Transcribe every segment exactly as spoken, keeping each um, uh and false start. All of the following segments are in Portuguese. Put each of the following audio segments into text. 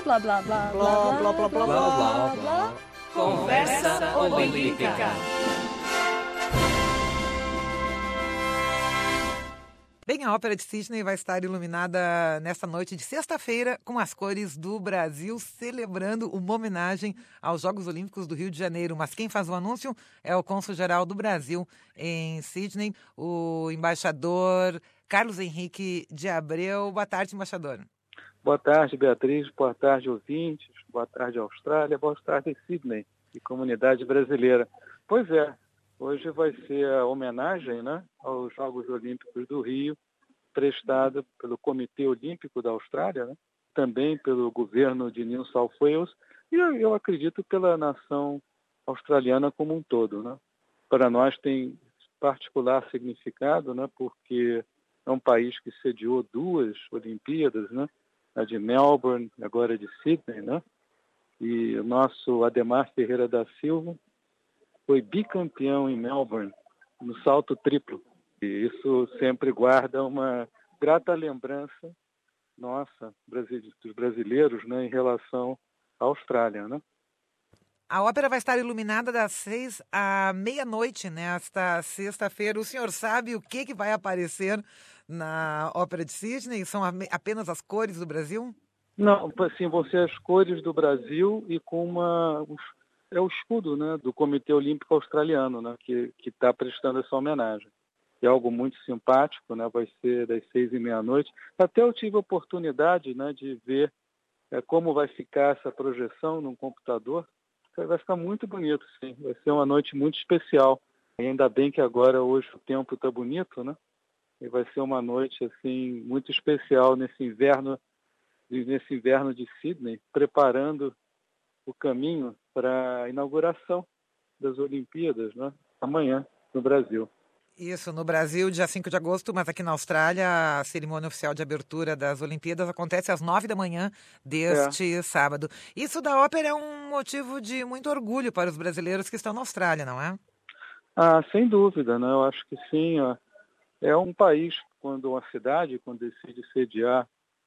blá blá blá Blá, blá, blá, blá, blá, blá, blá. Conversa Olímpica. Bem, a Ópera de Sydney vai estar iluminada nesta noite de sexta-feira com as cores do Brasil, celebrando uma homenagem aos Jogos Olímpicos do Rio de Janeiro. Mas quem faz o anúncio é o cônsul-geral do Brasil em Sydney, o embaixador Carlos Henrique de Abreu. Boa tarde, embaixador. Boa tarde, Beatriz. Boa tarde, ouvintes. Boa tarde, Austrália. Boa tarde, Sydney e comunidade brasileira. Pois é. Hoje vai ser a homenagem, né, aos Jogos Olímpicos do Rio, prestada pelo Comitê Olímpico da Austrália, né, também pelo governo de New South Wales e eu, eu acredito pela nação australiana como um todo, né. Para nós tem particular significado, né, porque é um país que sediou duas Olimpíadas, né, a de Melbourne, agora a de Sydney, né, e o nosso Ademar Ferreira da Silva foi bicampeão em Melbourne, no salto triplo. E isso sempre guarda uma grata lembrança nossa, dos brasileiros, né, em relação à Austrália, né? A ópera vai estar iluminada das seis à meia-noite, nesta sexta-feira. O senhor sabe o que, que vai aparecer na Ópera de Sydney? São apenas as cores do Brasil? Não, assim, vão ser as cores do Brasil e com uma... É o escudo, né, do Comitê Olímpico Australiano, né, que está prestando essa homenagem. É algo muito simpático, né, vai ser das seis e meia-noite. Até eu tive a oportunidade, né, de ver é, como vai ficar essa projeção num computador. Vai ficar muito bonito, sim. Vai ser uma noite muito especial. E ainda bem que agora, hoje, o tempo está bonito, né? E vai ser uma noite, assim, muito especial nesse inverno, nesse inverno de Sydney, preparando o caminho para a inauguração das Olimpíadas, né, amanhã, no Brasil. Isso, no Brasil, dia cinco de agosto, mas aqui na Austrália, a cerimônia oficial de abertura das Olimpíadas acontece às nove da manhã deste é. sábado. Isso da ópera é um motivo de muito orgulho para os brasileiros que estão na Austrália, não é? Ah, sem dúvida, né? Eu acho que sim. Ó. É um país, quando uma cidade, quando decide sediar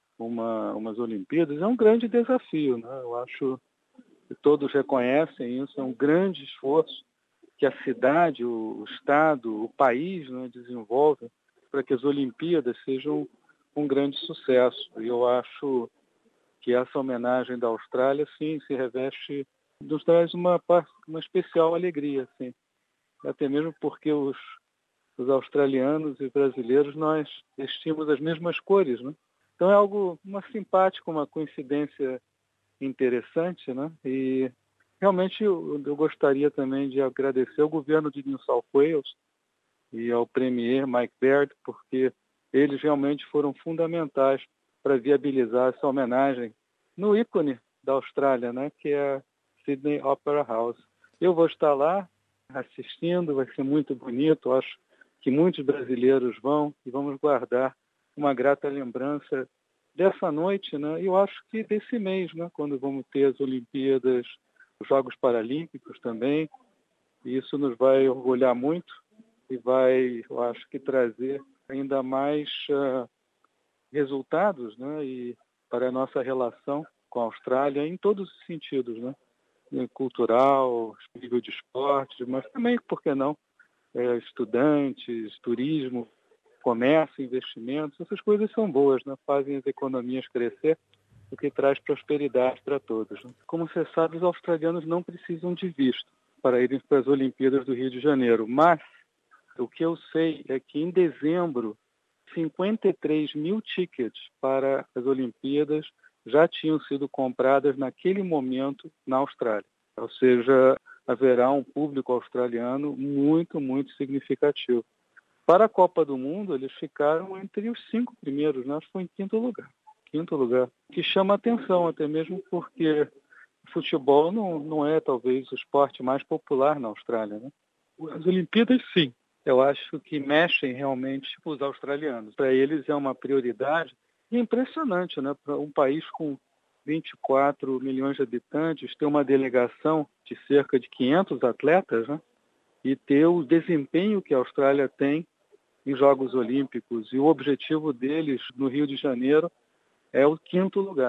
uma, umas Olimpíadas, é um grande desafio, né? Eu acho que todos reconhecem isso, é um grande esforço que a cidade, o estado, o país, né, desenvolvem para que as Olimpíadas sejam um grande sucesso. E eu acho que essa homenagem da Austrália, sim, se reveste, nos traz uma, uma especial alegria, sim. Até mesmo porque os, os australianos e brasileiros, nós vestimos as mesmas cores, né? Então é algo uma simpático, uma coincidência interessante, né? E realmente eu, eu gostaria também de agradecer ao governo de New South Wales e ao premier Mike Baird, porque eles realmente foram fundamentais para viabilizar essa homenagem no ícone da Austrália, né? Que é a Sydney Opera House. Eu vou estar lá assistindo, vai ser muito bonito, acho que muitos brasileiros vão e vamos guardar uma grata lembrança dessa noite, né? E eu acho que desse mês, né? Quando vamos ter as Olimpíadas, os Jogos Paralímpicos também. E isso nos vai orgulhar muito e vai, eu acho que trazer ainda mais uh, resultados, né? E para a nossa relação com a Austrália em todos os sentidos, né? Cultural, nível de esporte, mas também, por que não, é, estudantes, turismo, comércio, investimentos, essas coisas são boas, né? Fazem as economias crescer, o que traz prosperidade para todos. Né? Como você sabe, os australianos não precisam de visto para irem para as Olimpíadas do Rio de Janeiro, mas o que eu sei é que em dezembro, cinquenta e três mil tickets para as Olimpíadas já tinham sido compradas naquele momento na Austrália. Ou seja, haverá um público australiano muito, muito significativo. Para a Copa do Mundo, eles ficaram entre os cinco primeiros, né? Acho que foi em quinto lugar. Quinto lugar. Que chama atenção, até mesmo porque o futebol não, não é, talvez, o esporte mais popular na Austrália, né? As Olimpíadas, sim. Eu acho que mexem realmente os australianos. Para eles é uma prioridade. E é impressionante, né? Para um país com vinte e quatro milhões de habitantes, ter uma delegação de cerca de quinhentos atletas, né? E ter o desempenho que a Austrália tem em Jogos Olímpicos. E o objetivo deles no Rio de Janeiro é o quinto lugar.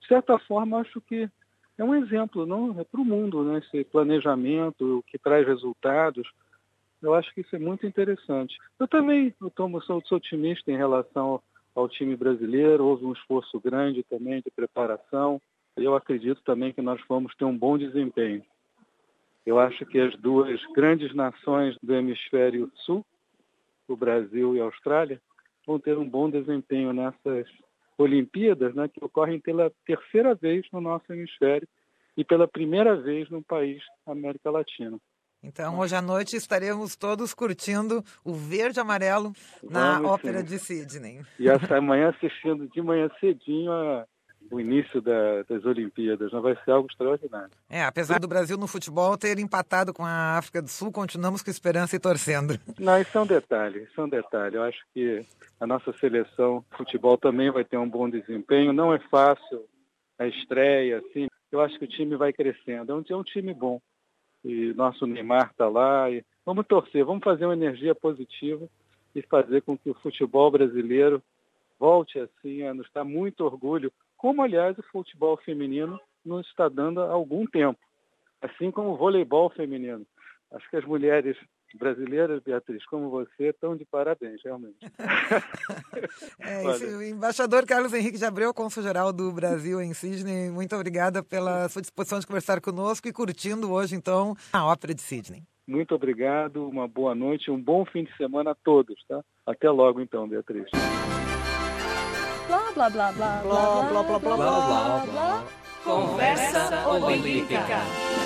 de certa forma, acho que é um exemplo, não é para o mundo, né? Esse planejamento que traz resultados. Eu acho que isso é muito interessante. Eu também eu tomo, sou, sou otimista em relação ao, ao time brasileiro. Houve um esforço grande também de preparação. Eu acredito também que nós vamos ter um bom desempenho. Eu acho que as duas grandes nações do hemisfério sul, o Brasil e a Austrália, vão ter um bom desempenho nessas Olimpíadas, né, que ocorrem pela terceira vez no nosso hemisfério e pela primeira vez no país da América Latina. Então, hoje à noite estaremos todos curtindo o verde e amarelo na Vamos, Ópera sim. de Sydney. E essa manhã assistindo de manhã cedinho a, o início da, das Olimpíadas, né? Vai ser algo extraordinário. É, apesar do Brasil no futebol ter empatado com a África do Sul, continuamos com esperança e torcendo. Não, isso é um detalhe, isso é um detalhe. Eu acho que a nossa seleção de futebol também vai ter um bom desempenho. Não é fácil a estreia, assim. Eu acho que o time vai crescendo. É um, é um time bom. E nosso Neymar está lá. E vamos torcer, vamos fazer uma energia positiva e fazer com que o futebol brasileiro volte assim a nos dar muito orgulho, como, aliás, o futebol feminino nos está dando há algum tempo, assim como o voleibol feminino. Acho que as mulheres brasileiras, Beatriz, como você, estão de parabéns, realmente. É isso. O embaixador Carlos Henrique de Abreu, cônsul-geral do Brasil em Sydney, muito obrigada pela sua disposição de conversar conosco e curtindo hoje, então, a Ópera de Sydney. Muito obrigado, uma boa noite, um bom fim de semana a todos, tá? Até logo, então, Beatriz. Blá, blá, blá, blá, blá, blá, blá, blá, blá, blá, blá. Conversa Olímpica.